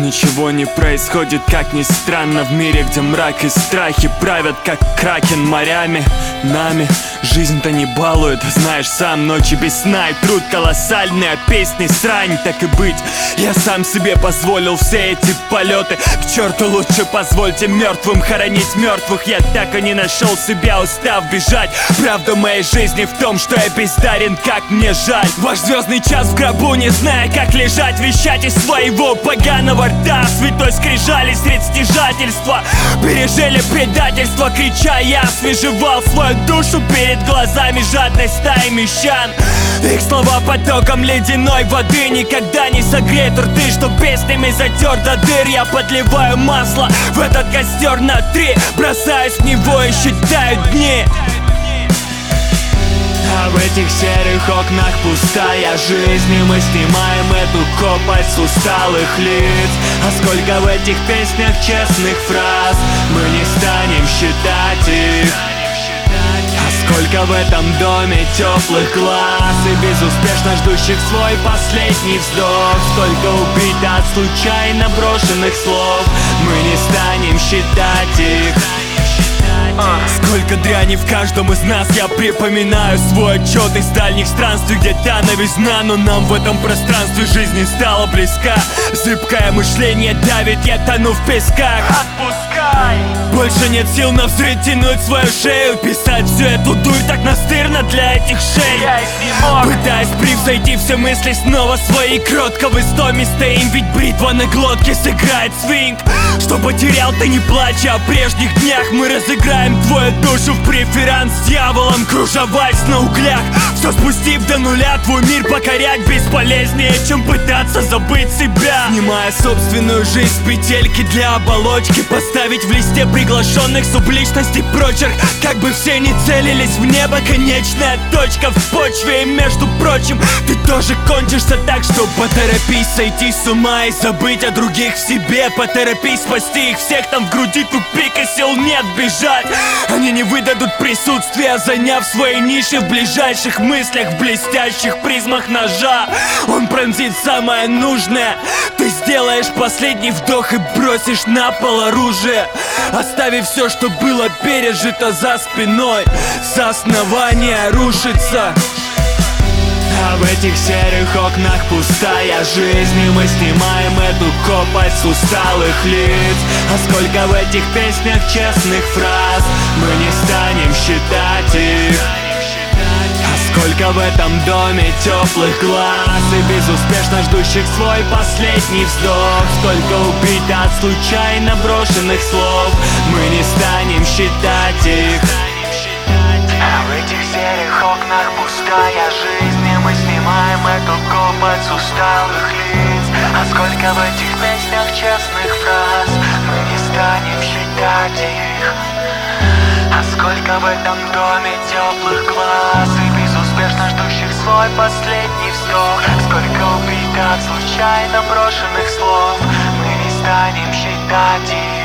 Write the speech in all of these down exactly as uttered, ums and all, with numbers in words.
Ничего не происходит, как ни странно, в мире, где мрак и страхи правят, как кракен, морями, нами. Жизнь-то не балует, знаешь сам, ночи без сна и труд колоссальный, а песни срань. Так и быть, я сам себе позволил все эти полеты. К черту, лучше позвольте мертвым хоронить мертвых. Я так и не нашел себя, устав бежать. Правда моей жизни в том, что я бездарен, как мне жаль. Ваш звездный час в гробу, не зная, как лежать, вещать из своего поганого рта. Святой скрижали средь стяжательства, пережили предательство, крича я освежевал свою душу перед глазами жадной стаи мещан. Их слова потоком ледяной воды никогда не согреют рты, что песнями затер до дыр. Я подливаю масло в этот костер на три, бросаюсь в него и считаю дни. А в этих серых окнах пустая жизнь, и мы снимаем эту копоть с усталых лиц. А сколько в этих песнях честных фраз, мы не станем считать их. А сколько в этом доме теплых глаз и безуспешно ждущих свой последний вздох. Столько убито от случайно брошенных слов, мы не станем считать их. Сколько дряни в каждом из нас, я припоминаю свой отчет из дальних странствий, где та новизна, но нам в этом пространстве жизни стала близка. Зыбкое мышление давит, я тону в песках. Отпускай! Больше нет сил навзрыть, тянуть свою шею, писать всю эту дурь так настырно для этих шей. Я пытаюсь превзойти все мысли снова свои, кротко в истоме стоим, ведь бритва на глотке сыграет свинг. Что потерял, ты не плачь, а о прежних днях мы разыграем твою душу в преферанс с дьяволом, кружеваясь на углях. Все спустив до нуля, твой мир покорять бесполезнее, чем пытаться забыть себя. Снимая собственную жизнь с петельки для оболочки, поставить в листе приглашенных субличностей прочерк. Как бы все не целились в небо, конечная точка в почве. И между прочим, ты тоже кончишься, так что поторопись сойти с ума и забыть о других в себе. Поторопись спасти их всех, там в груди тупик и сил нет бежать. Они не выдадут присутствия, заняв свои ниши в ближайших мыслях, в блестящих призмах ножа. Он пронзит самое нужное. Ты сделаешь последний вдох и бросишь на пол оружие, оставив все, что было пережито за спиной. С основания рушится. А в этих серых окнах пустая жизнь, и мы снимаем эту копоть с усталых лиц. А сколько в этих песнях честных фраз, мы не станем считать их. А сколько в этом доме теплых глаз и безуспешно ждущих свой последний вздох. Столько убито от случайно брошенных слов, мы не станем считать их. А в этих серых окнах пустая жизнь, и мы снимаем эту копоть с усталых лиц. А сколько в этих песнях честных фраз, мы не станем считать их. А сколько в этом доме теплых глаз и безуспешно ждущих свой последний вздох. Сколько убито от случайно брошенных слов, мы не станем считать их.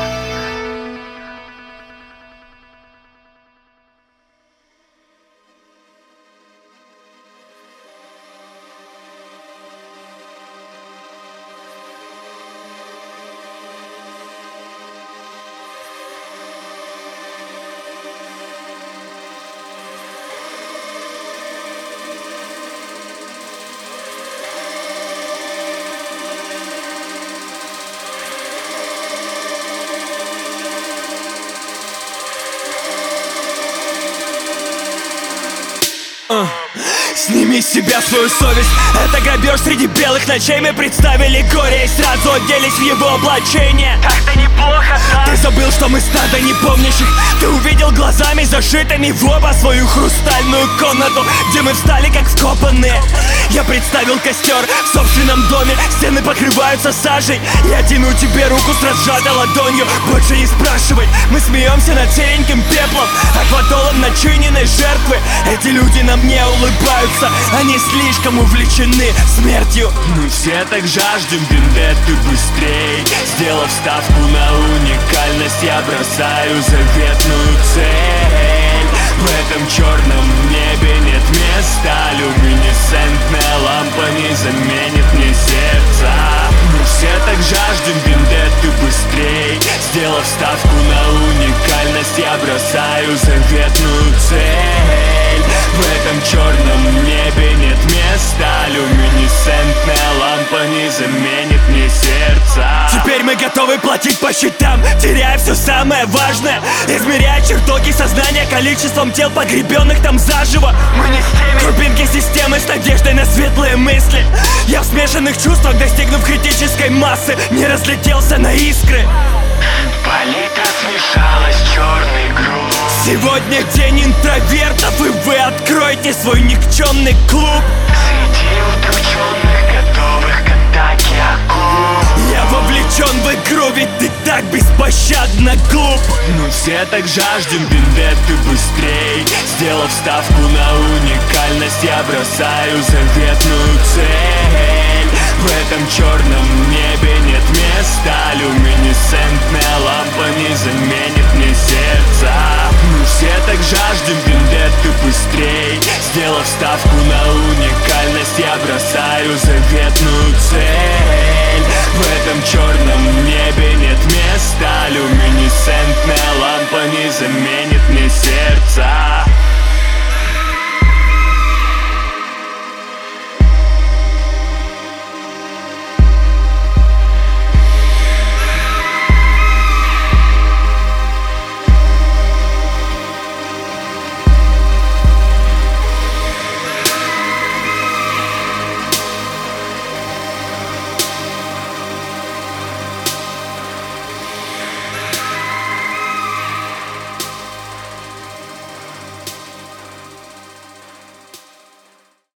Uh. Сними с себя свою совесть. Это грабеж среди белых ночей. Мы представили горе и сразу оделись в его облачение. Так-то неплохо, да? Ты забыл, что мы стадо непомнящих. Ты увидел глазами зашитыми в оба свою хрустальную комнату, где мы встали как вкопанные. Я представил костер в собственном доме. Стены покрываются сажей. Я тяну тебе руку с разжатой ладонью. Больше не спрашивай. Мы смеемся над сереньким пеплом, акватолом начиненной жертвы. Эти люди нам не улыбаются, они слишком увлечены смертью. Мы все так жаждем вендетты быстрей. Сделав ставку на уникальность, я бросаю заветную цель. В этом черном небе нет места. Люминесцентная лампа не заменит мне сердца. Мы все так жаждем вендетты быстрей. Сделав ставку на уникальность, я бросаю заветную цель. В этом черном небе нет места. Люминесцентная лампа не заменит мне сердца. Теперь мы готовы платить по счетам, теряя все самое важное, измеряя чертоги сознания количеством тел, погребенных там заживо. Мы не с теми. Крупинки системы с надеждой на светлые мысли. Я в смешанных чувствах, достигнув критической массы, не разлетелся на искры. Палитра смешалась, черный груз. Сегодня день интровертов, и вы откроете свой никчемный клуб. Среди удрученных, готовых к атаке акул. Я вовлечен в игру, ведь ты так беспощадно глуп. Мы все так жаждем вендетты быстрей. Сделав ставку на уникальность, я бросаю заветную цель. В этом черном небе нет места. Люминесцентная лампа не заменит мне сердца. Мы все так жаждем вендетты быстрей. Сделав ставку на уникальность, я бросаю заветную